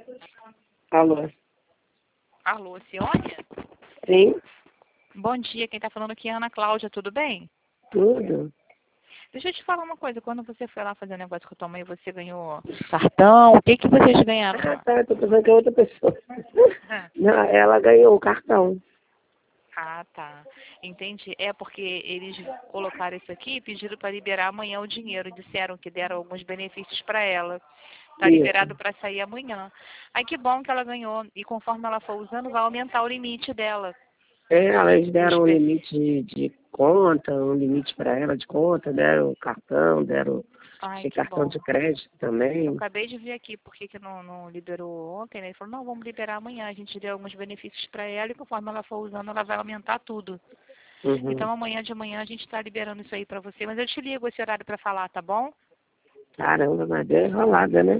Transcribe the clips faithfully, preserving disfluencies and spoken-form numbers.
Alô? Alô, Ciônia? Sim? Bom dia, quem está falando aqui é a Ana Cláudia, tudo bem? Tudo? Deixa eu te falar uma coisa, quando você foi lá fazer um negócio com a tua mãe, você ganhou cartão, o que que vocês ganharam Ah, lá? tá, eu tô pensando que é outra pessoa. Não, ela ganhou o cartão. Ah, tá. Entendi. É porque eles colocaram isso aqui e pediram para liberar amanhã o dinheiro. Disseram que deram alguns benefícios para ela. Tá liberado Isso. para sair amanhã. Aí que bom que ela ganhou. E conforme ela for usando, vai aumentar o limite dela. É, elas Eu deram um espero. limite de, de conta, um limite para ela de conta, deram o cartão, deram Ai, tinha que cartão bom. de crédito Eu também. acabei de ver aqui por que que não, não liberou ontem, né? Ele falou, não, vamos liberar amanhã. A gente deu alguns benefícios para ela e conforme ela for usando, ela vai aumentar tudo. Uhum. Então amanhã de manhã a gente está liberando isso aí para você. Mas eu te ligo esse horário para falar, tá bom? Caramba, mas deu enrolada, né?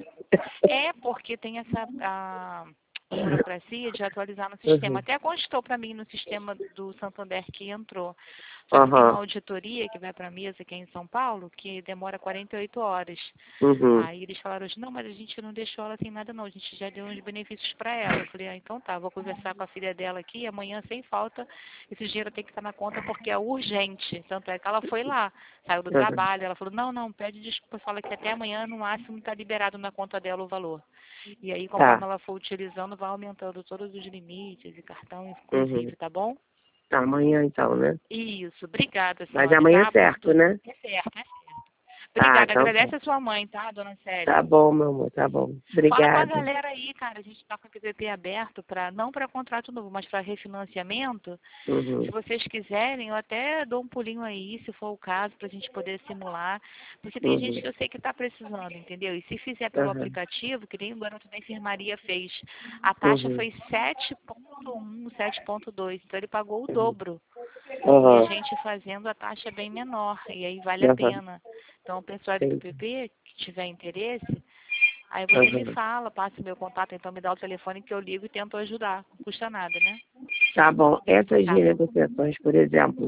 É porque tem essa a, a burocracia de atualizar no sistema. Uhum. Até constou para mim no sistema do Santander que entrou. Só que tem uma Aham. auditoria que vai para a mesa aqui em São Paulo que demora quarenta e oito horas. Uhum. Aí eles falaram assim, não, mas a gente não deixou ela sem nada não, a gente já deu uns benefícios para ela. Eu falei, ah, então tá, vou conversar com a filha dela aqui, amanhã sem falta, esse dinheiro tem que estar na conta porque é urgente. Tanto é que ela foi lá, saiu do Uhum. trabalho, ela falou, não, não, pede desculpa, fala que até amanhã no máximo está liberado na conta dela o valor. E aí, conforme Tá. ela for utilizando, vai aumentando todos os limites e cartão, Uhum. inclusive, tá bom? Tá, amanhã então, né? Isso, obrigada, Mas senhora, amanhã é tá? Por certo, tudo. né? É certo, é certo. Tá, Obrigada, então tá. agradece a sua mãe, tá, dona Tá Célia? bom, meu amor, tá bom. Fala com a Obrigada. galera aí, cara. A gente está com o P P P aberto para não para contrato novo, mas para refinanciamento. Se Uhum. vocês quiserem, eu até dou um pulinho aí, se for o caso, para a gente poder simular. Porque tem gente Uhum. que eu sei que está precisando, entendeu? E se fizer pelo Uhum. aplicativo, que nem o garoto da enfermaria fez, a taxa Uhum. foi sete ponto um, sete ponto dois. Então ele pagou o Uhum. dobro. E a Uhum. gente fazendo a taxa bem menor. E aí vale a Uhum. pena. Então o pessoal do Entendi. P P P que tiver interesse, aí você me Uhum. fala, passa o meu contato, então me dá o telefone que eu ligo e tento ajudar. Não custa nada, né? Tá bom. Essas Tá. renegociações, por exemplo,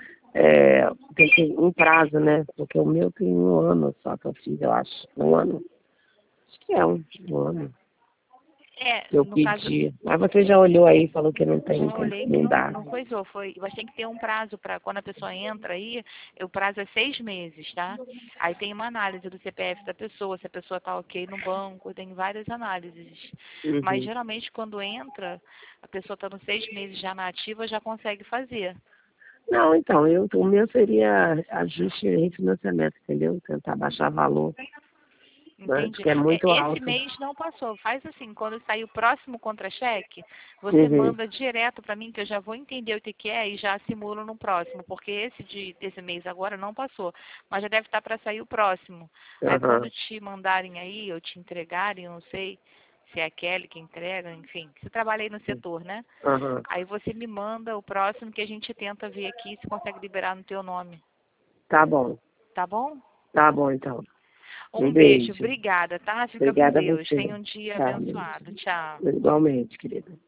é, tem que um prazo, né? Porque o meu tem um ano só que eu fiz, eu acho. Um ano. Acho que é um, um ano É, que eu no caso, pedi. Mas você já olhou aí e falou que não tem, eu tem olhei que não não, dá. não coisou. Foi, mas tem que ter um prazo para quando a pessoa entra aí, o prazo é seis meses, tá? Aí tem uma análise do C P F da pessoa, se a pessoa tá ok no banco, tem várias análises. Mas Uhum. geralmente quando entra, a pessoa está nos seis meses já na ativa, já consegue fazer. Não, então, eu, o meu seria ajuste e refinanciamento, entendeu? Tentar baixar valor, né? Entendi. Porque é É, muito esse alto. mês não passou. Faz assim, quando sair o próximo contra-cheque, você Uhum. manda direto para mim, que eu já vou entender o que, que é e já simulo no próximo, porque esse de, desse mês agora não passou, mas já deve estar para sair o próximo. Aí quando Aham. te mandarem aí, ou te entregarem, eu não sei se é a Kelly que entrega, enfim, você trabalha aí no setor, né? Aham. Aí você me manda o próximo que a gente tenta ver aqui se consegue liberar no teu nome. Tá bom. Tá bom? Tá bom, então. Um Um beijo, beijo. obrigada, tá? Fica com Obrigada a Deus. você. Tenha um dia Tchau, beijo. abençoado. Tchau. Igualmente, querida.